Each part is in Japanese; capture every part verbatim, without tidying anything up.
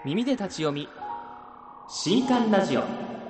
耳で立ち読み新刊ラジオ。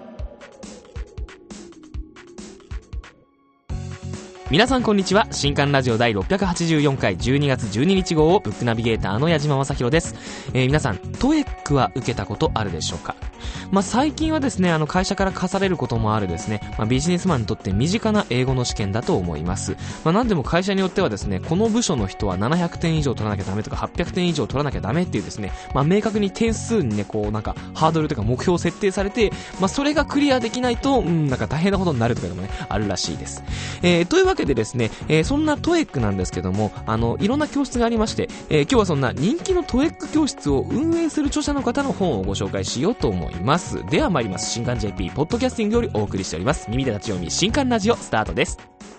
皆さんこんにちは。新刊ラジオ第ろっぴゃくはちじゅうよんかいじゅうにがつじゅうににち号をブックナビゲーターの矢島正宏です。えー、皆さんトエックは受けたことあるでしょうか。まあ、最近はですね、あの会社から課されることもあるですね、まあ、ビジネスマンにとって身近な英語の試験だと思います。まあ、なんでも会社によってはですね、この部署の人はななひゃくてん以上取らなきゃダメとかはっぴゃくてん以上取らなきゃダメっていうですね、まあ、明確に点数にね、こうなんかハードルとか目標設定されて、まあ、それがクリアできないと、うん、なんか大変なことになるとかでもね、あるらしいです。えー、というわけでですね、えー、そんなトエックなんですけども、あのいろんな教室がありまして、えー、今日はそんな人気のトエック教室を運営する著者の方の本をご紹介しようと思います。では参ります。新刊 ジェーピー ポッドキャスティングよりお送りしております耳で立ち読み新刊ラジオスタートです。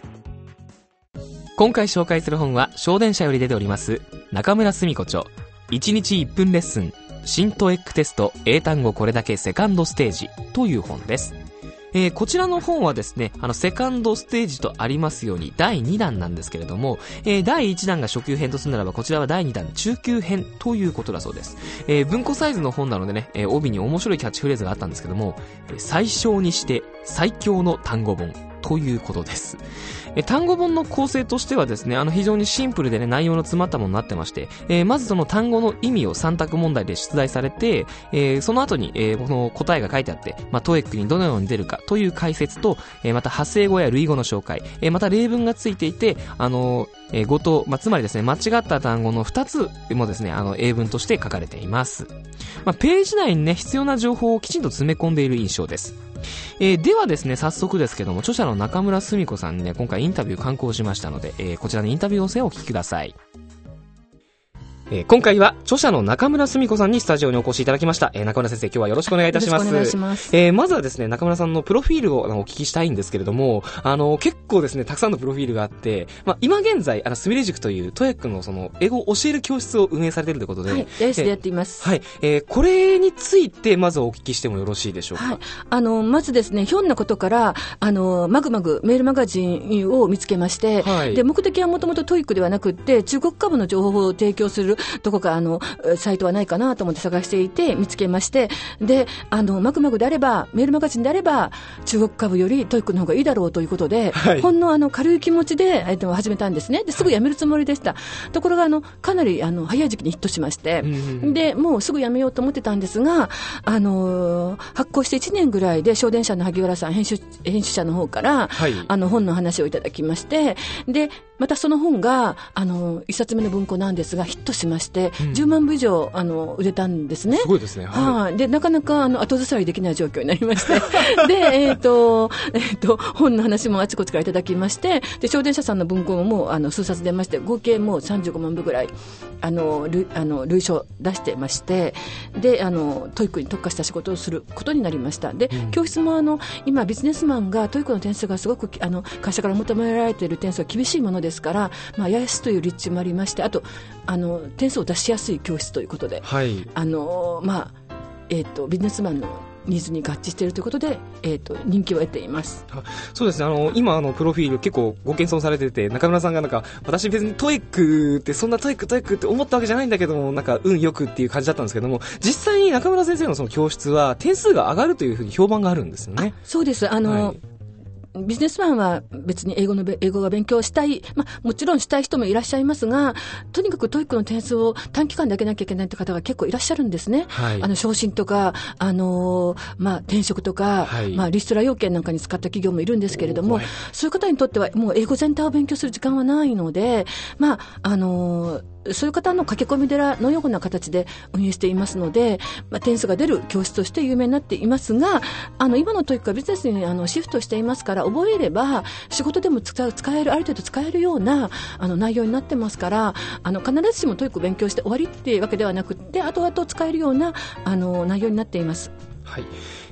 今回紹介する本は小電車より出ております中村澄子著いちにちいっぷんレッスン新トエックテスト英単語これだけセカンドステージという本です。えー、こちらの本はですね、あのセカンドステージとありますようにだいにだんなんですけれども、えー、だいいちだんが初級編とするならばこちらはだいにだん中級編ということだそうです。えー、文庫サイズの本なのでね、えー、帯に面白いキャッチフレーズがあったんですけども、最小にして最強の単語本ということです。え単語本の構成としてはですね、あの非常にシンプルでね、内容の詰まったものになってまして、えー、まずその単語の意味をさん択問題で出題されて、えー、その後に、えー、この答えが書いてあって、まあ、トエックにどのように出るかという解説と、えー、また派生語や類語の紹介、えー、また例文がついていて、あのーえー、語と、まあ、つまりですね、間違った単語のふたつもですね、あの英文として書かれています。まあ、ページ内にね、必要な情報をきちんと詰め込んでいる印象です。えー、ではですね、早速ですけども、著者の中村澄子さんにね、今回インタビュー刊行しましたので、えー、こちらのインタビュー音声をお聞きください。えー、今回は著者の中村澄子さんにスタジオにお越しいただきました。えー、中村先生、今日はよろしくお願いいたします。よろしくお願いします。えー、まずはですね、中村さんのプロフィールをあのお聞きしたいんですけれども、あの結構ですね、たくさんのプロフィールがあって、まあ、今現在あのスミレ塾というトエックのその英語を教える教室を運営されているということで、はい、 レースでやっています。 はい、えー、これについてまずお聞きしてもよろしいでしょうか。 はい、あのまずですね、ひょんなことからあのマグマグメールマガジンを見つけまして、はい、で目的はもともとトイックではなくって中国株の情報を提供するどこかあのサイトはないかなと思って探していて見つけまして、であのマグマグであればメールマガジンであれば中国株よりトイックの方がいいだろうということで、はい、ほんのあの軽い気持ちで、えっと、始めたんですね。ですぐ辞めるつもりでした、はい、ところがあのかなりあの早い時期にヒットしまして、うん、でもうすぐ辞めようと思ってたんですが、あの発行していちねんぐらいで小電車の萩原さん編集、編集者の方から、はい、あの本の話をいただきまして、でまたその本があのいっさつめの文庫なんですがヒットしまして、うん、じゅうまんぶ以上あの売れたんですね。 すごいですね。 はい、でなかなかあの後ずさりできない状況になりましてで、えーとえーと、本の話もあちこちからいただきまして、で小電車さんの文庫ももうあの数冊出まして、合計もうさんじゅうごまんぶぐらいあの類あの類書出してまして、であのトイックに特化した仕事をすることになりました。で、うん、教室もあの今ビジネスマンがトイックの点数がすごくあの会社から求められている点数が厳しいものですから、まあ、八重洲という立地もありまして、あとあの点数を出しやすい教室ということで、はい、あのまあえー、とビジネスマンのニーズに合致しているということで、えー、と人気を得ています。 そうですね、あの今あのプロフィール結構ご謙遜されてて、中村さんがなんか私別にトイックってそんなトイックトイックって思ったわけじゃないんだけども、なんか運よくっていう感じだったんですけども、実際に中村先生のその教室は点数が上がるというふうに評判があるんですよね。 そうです、あの、はい、ビジネスマンは別に英語の英語が勉強したい、まあ、もちろんしたい人もいらっしゃいますが、とにかくトイックの点数を短期間で上げなきゃいけないという方が結構いらっしゃるんですね。はい、あの昇進とか、あのーまあ、転職とか、はい、まあ、リストラ要件なんかに使った企業もいるんですけれども、そういう方にとってはもう英語全体を勉強する時間はないので、まああのーそういう方の駆け込み寺のような形で運営していますので、まあ、点数が出る教室として有名になっていますが、あの今のトイックはビジネスにあのシフトしていますから、覚えれば仕事でも使う、使える、ある程度使えるようなあの内容になってますから、あの必ずしもトイックを勉強して終わりっていうわけではなくて、後々使えるようなあの内容になっています。 はい、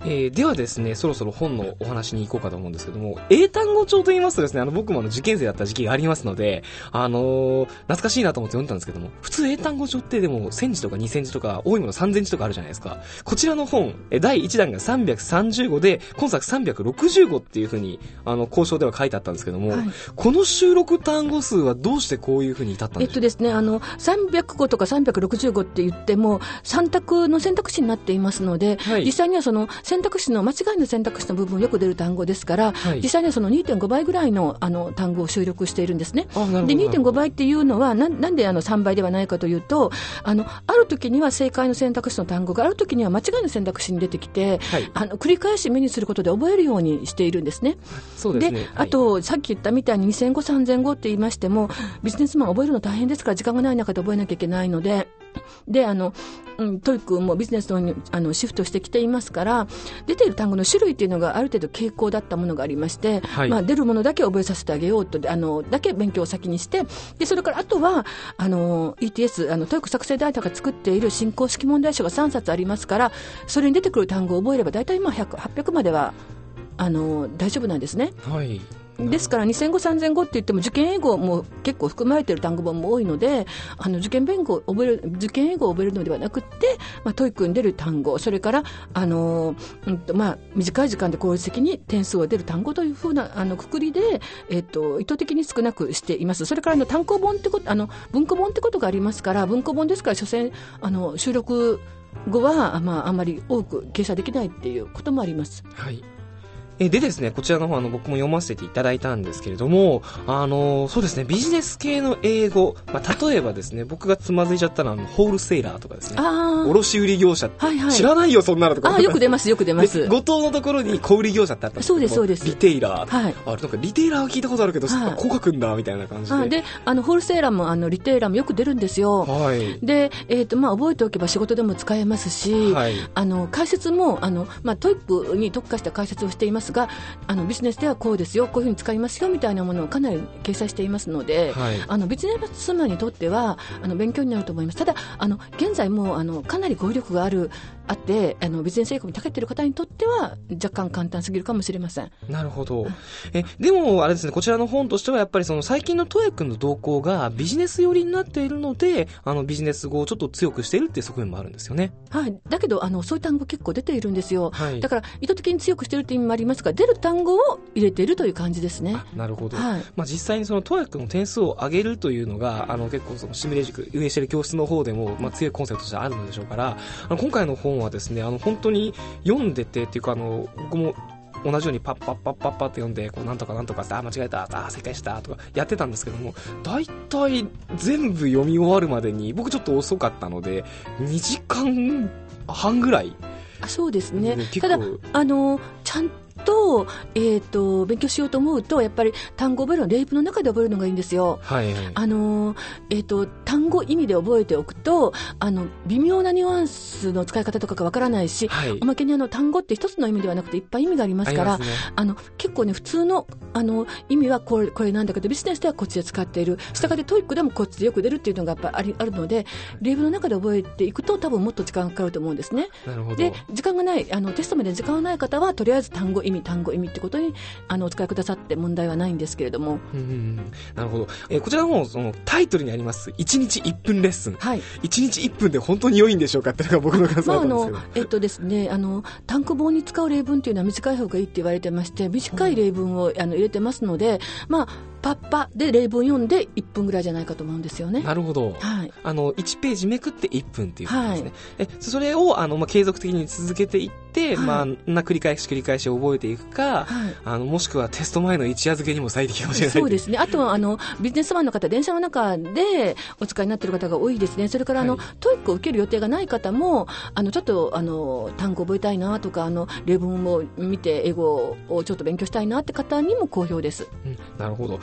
えー、ではですね、そろそろ本のお話に行こうかと思うんですけども、英単語帳と言いますとですね、あの僕もあの受験生だった時期がありますので、あのー、懐かしいなと思って読んだんですけども、普通英単語帳ってでもせんじとかにせんじとか、多いものさんぜんじとかあるじゃないですか。こちらの本、だいいちだんがさんびゃくさんじゅうごで、今作さんびゃくろくじゅうごっていう風に、あの、交渉では書いてあったんですけども、はい、この収録単語数はどうしてこういう風に至ったんでしょうか。 えっとですね、あの、さんびゃくごとかさんびゃくろくじゅうごって言っても、さん択の選択肢になっていますので、はい、実際にはその選択肢の、間違いの選択肢の部分よく出る単語ですから、はい、実際にはその にてんご 倍ぐらいの、あの単語を収録しているんですね。で にてんご 倍っていうのはな、なんであのさんばいではないかというと、あのある時には正解の選択肢の単語がある時には間違いの選択肢に出てきて、はい、あの繰り返し目にすることで覚えるようにしているんですね。 そうですね。 で、あと、はい、さっき言ったみたいににせんご、さんぜんごって言いましても、ビジネスマン覚えるの大変ですから時間がない中で覚えなきゃいけないので、で、あの、うん、トイックもビジネスの方にあのシフトしてきていますから、出ている単語の種類っていうのがある程度傾向だったものがありまして、はい、まあ、出るものだけ覚えさせてあげようと、あの、だけ勉強を先にして、で、それからあとは、あの、イーティーエス、あの、トイック作成データが作っている新公式問題集がさんさつありますから、それに出てくる単語を覚えれば、だいたいまあひゃく、はっぴゃくまでは、あの、大丈夫なんですね。 はい。 ですからにせんご、さんぜんごって言っても受験英語も結構含まれている単語本も多いので、あの受験弁語を覚える、受験英語を覚えるのではなくて、まあ、トイックに出る単語、それからあの、うんとまあ、短い時間で効率的に点数が出る単語というふうなあのくくりで、えっと、意図的に少なくしています。それからあの単行本ってこと、あの文庫本ってことがありますから、文庫本ですから所詮あの収録後は、まあ、あまり多く掲載できないっていうこともあります。 はい。でですね、こちらの方、あの、僕も読ませていただいたんですけれども、あの、そうですね、ビジネス系の英語、まあ、例えばですね、僕がつまずいちゃったのは、あの、ホールセーラーとかですね、卸売業者って、はいはい、知らないよ、そんなのとか。 あ、よく出ます、よく出ます。 後藤のところに小売業者ってあったんですけど、 そうです、そうです。 リテイラー。 はい。 あ、なんかリテイラーは聞いたことあるけど、はい、こう書くんだ、みたいな感じで。 はい、で、あの、ホールセーラーも、あの、リテイラーもよく出るんですよ。はい。で、えっと、まあ、覚えておけば仕事でも使えますし、はい。あの、解説も、あの、まあ、トイックに特化した解説をしていますが、あの、ビジネスではこうですよ、こういうふうに使いますよみたいなものをかなり掲載していますので、はい、あのビジネスマンにとってはあの勉強になると思います。ただあの現在もあのかなり語彙力があるあってあのビジネス英語に長けている方にとっては若干簡単すぎるかもしれません。 なるほど。えでもあれですね、こちらの本としてはやっぱりその最近のトイックの動向がビジネス寄りになっているので、あのビジネス語をちょっと強くしているっていう側面もあるんですよね。 はい。だけどあのそういう単語結構出ているんですよ。はい、だから意図的に強くしているという意味もありますが、出る単語を入れているという感じですね。 なるほど。はい。まあ実際にそのトイックの点数を上げるというのがあの結構そのシミュレー塾運営している教室の方でもまあ強いコンセプトとしてあるのでしょうから、あの今回の本はですね、あの本当に読んでてっていうかあの僕も同じようにパッパッパッパッパって読んでこうなんとかなんとかってあ間違えたあ正解したとかやってたんですけども、だいたい全部読み終わるまでに僕ちょっと遅かったのでにじかんはんぐらい。 あ、そうですね。ただあのちゃんと、えーと、勉強しようと思うとやっぱり単語を覚えるのは例文の中で覚えるのがいいんですよ。はいはい。あの、えーと、単語意味で覚えておくとあの微妙なニュアンスの使い方とかがわからないし、はい、おまけにあの単語って一つの意味ではなくていっぱい意味がありますから、あ、ね、あの結構ね普通の、あの意味はこれ、これなんだけどビジネスではこっちで使っている、したがってトイックでもこっちでよく出るっていうのがやっぱありあるので、例文の中で覚えていくと多分もっと時間がかかると思うんですね。 なるほど。 で時間がないあのテストまで時間がない方はとりあえず単語意味単語意味ってことにあのお使いくださって問題はないんですけれども、 うんうん、なるほど。えー、こちらの方そのタイトルにありますいちにちいっぷんレッスン、はい、いちにちいっぷんで本当に良いんでしょうかっていうのが僕の感想だったんですけど、まあ、あのえっとですね、あの単行本に使う例文というのは短い方がいいって言われてまして、短い例文をあの入れてますので、まあパッパで例文読んでいっぷんぐらいじゃないかと思うんですよね。なるほど。はい。あのいちページめくっていっぷんっていうことですね。はい、えそれをあの、まあ、継続的に続けていって、はい、まあな繰り返し繰り返し覚えていくか、はい、あのもしくはテスト前の一夜漬けにも最適かもしれない。そうですね。 あとはあのビジネスマンの方、電車の中でお使いになっている方が多いですね。それからあの、はい、トイックを受ける予定がない方もあのちょっとあの単語覚えたいなとか、あの例文を見て英語をちょっと勉強したいなって方にも好評です。 うん、なるほど。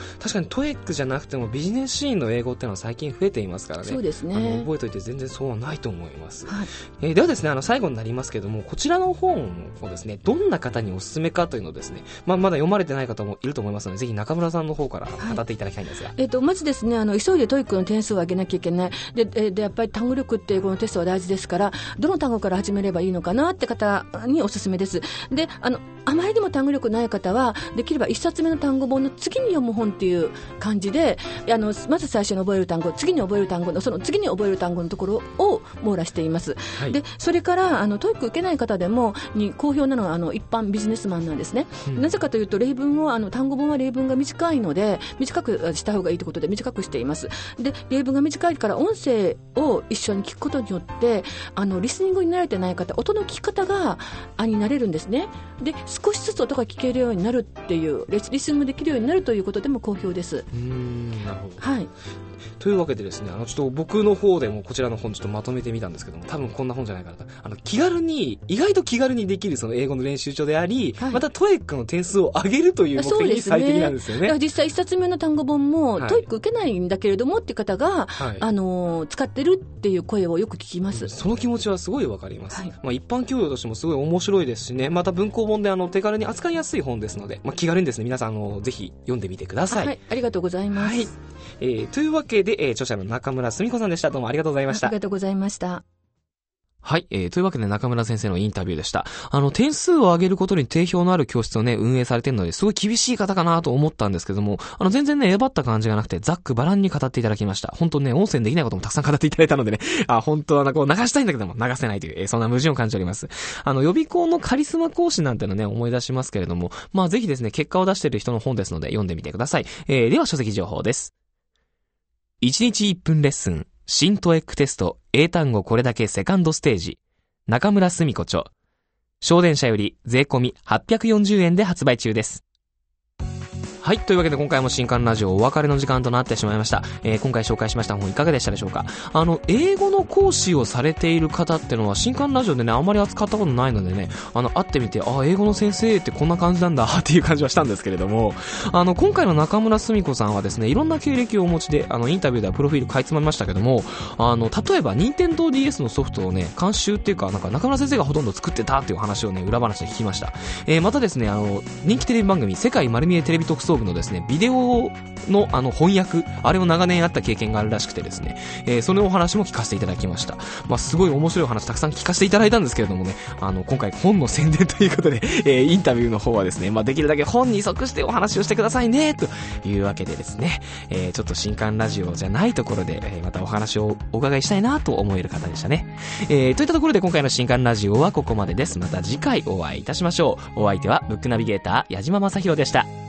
確かにトエックじゃなくてもビジネスシーンの英語っていうのは最近増えていますからね。 そうですね。 あの覚えておいて全然そうはないと思います。 はい、 えー、ではですね、あの最後になりますけども、こちらの本をですね、どんな方におすすめかというのをですね、まあ、まだ読まれてない方もいると思いますので、ぜひ中村さんの方から語っていただきたいんですが。はい、 えー、とまずですね、あの急いでトイックの点数を上げなきゃいけない。で、で、でやっぱり単語力っていうこのテストは大事ですから、どの単語から始めればいいのかなって方におすすめです。で、あのあまりにも単語力ない方はできればいっさつめの単語本の次に読む本っていう感じで、あのまず最初に覚える単語、次に覚える単語のその次に覚える単語のところを網羅しています。はい、でそれからあのトイック受けない方でもに好評なのはあの一般ビジネスマンなんですね。うん、なぜかというと例文をあの単語本は例文が短いので短くした方がいいということで短くしています。で例文が短いから音声を一緒に聞くことによってあのリスニングに慣れてない方、音の聞き方があになれるんですね。で少しずつ音が聞けるようになるっていうリスニングできるようになるということでも好評です。 うーん、なるほど。 はい。 というわけでですね、あのちょっと僕の方でもこちらの本ちょっとまとめてみたんですけども、多分こんな本じゃないかなと。あの気軽に意外と気軽にできるその英語の練習帳であり、はい、またトエックの点数を上げるという目的に最適なんですよね。 だから実際一冊目の単語本も、はい、トエック受けないんだけれどもっていう方が、はい、あの使ってるっていう声をよく聞きます。 その気持ちはすごいわかります。はい、まあ一般教養としてもすごい面白いですしね、また文庫本であの手軽に扱いやすい本ですので、まあ気軽にですね皆さんあのぜひ読んでみてください。 はい、ありがとうございます。はい、 えー、というわけで、えー、著者の中村澄子さんでした。どうもありがとうございました。 ありがとうございました。 はい、えー、というわけで中村先生のインタビューでした。あの、点数を上げることに定評のある教室をね、運営されているので、すごい厳しい方かなと思ったんですけども、あの、全然ね、えばった感じがなくて、ざっくばらんに語っていただきました。本当ね、音声できないこともたくさん語っていただいたのでね、あ、本当はな、こう流したいんだけども、流せないという、えー、そんな矛盾を感じております。あの、予備校のカリスマ講師なんてのね、思い出しますけれども、まあ、ぜひですね、結果を出している人の本ですので、読んでみてください。えー、では書籍情報です。いちにちいっぷんレッスン、新トエックテスト、英単語これだけセカンドステージ。中村澄子著。小電車より税込みはっぴゃくよんじゅうえんで発売中です。はい。というわけで今回も新刊ラジオお別れの時間となってしまいました。えー、今回紹介しました本いかがでしたでしょうか。あの、英語の講師をされている方ってのは新刊ラジオでね、あんまり扱ったことないのでね、あの、会ってみて、あ、英語の先生ってこんな感じなんだっていう感じはしたんですけれども、あの、今回の中村澄子さんはですね、いろんな経歴をお持ちで、あの、インタビューではプロフィール書いつまみましたけども、あの、例えば、ニンテンドー ディーエス のソフトをね、監修っていうか、なんか中村先生がほとんど作ってたっていう話をね、裏話で聞きました。えー、またですね、あの、人気テレビ番組、世界丸見えテレビ特捜部のですね、ビデオのあの翻訳、あれを長年やった経験があるらしくてですね、えー、そのお話も聞かせていただきました。まあ、すごい面白いお話たくさん聞かせていただいたんですけれどもね、あの、今回本の宣伝ということで、えー、インタビューの方はですね、まあ、できるだけ本に即してお話をしてくださいね、というわけでですね、えー、ちょっと新刊ラジオじゃないところで、えー、またお話をお伺いしたいなと思える方でしたね。えー、といったところで今回の新刊ラジオはここまでです。また次回お会いいたしましょう。お相手はブックナビゲーター矢島正宏でした。